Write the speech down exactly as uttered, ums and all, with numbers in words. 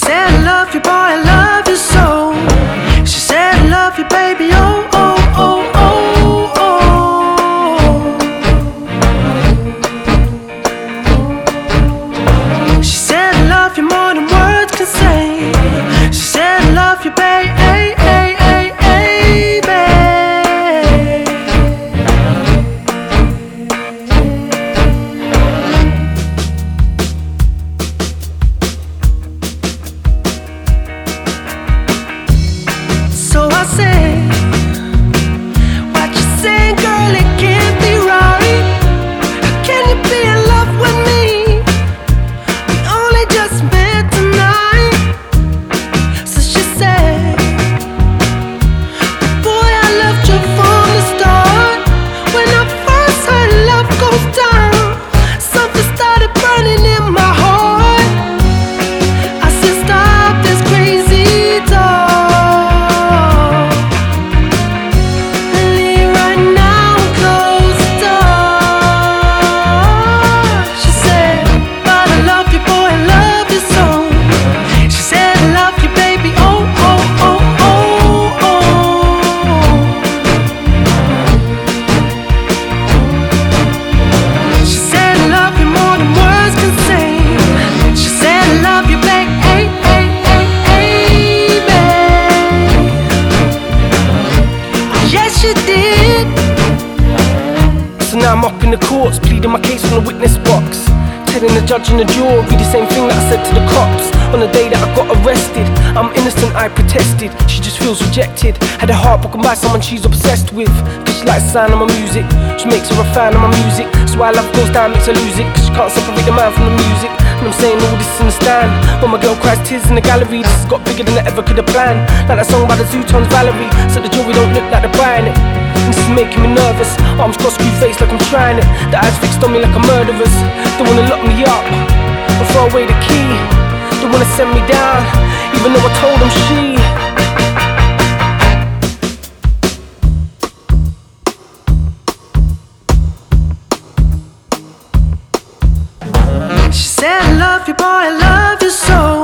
said I love you, boy, I love you so. She said I love you, baby, oh, oh, oh, oh, oh. She said I love you more than words can say. She said I love you, baby, hey, hey, hey, hey, babe. So I say, what you saying, girl, it can't be right. How can you be in love with me? We only just met tonight. So she said, boy, I loved you from the start. When I first heard love goes down, something started burning in my heart. I said, stop this crazy talk. Leave right now and close the door. She said, but I love you, boy, I love you so. She said, I love you, baby, oh, oh, oh, oh, oh. She said, I love you more than words can say. She said, I love you, babe, hey, hey, hey, hey, babe. Yes, she did. So now I'm up in the courts, pleading my case from the witness box, telling the judge and the jury the same thing that I said to the cops on the day that I got arrested. I'm innocent, I protested. She just feels rejected. Had her heart broken by someone she's obsessed with. Cause she likes the sound of my music, she makes her a fan of my music. So why love goes down makes her lose it, cause she can't separate the man from the music. And I'm saying all this in the stand, when my girl cries tears in the gallery. This has got bigger than I ever could have planned. Like that song by the Zootons, Valerie. So the jury don't look like they're buying it. And this is making me nervous. Arms crossed, screw face like I'm trying it. The eyes fixed on me like a murderer's. They wanna lock me up and throw away the key. They wanna send me down, even though I told them she. She said, I love you, boy, I love you so.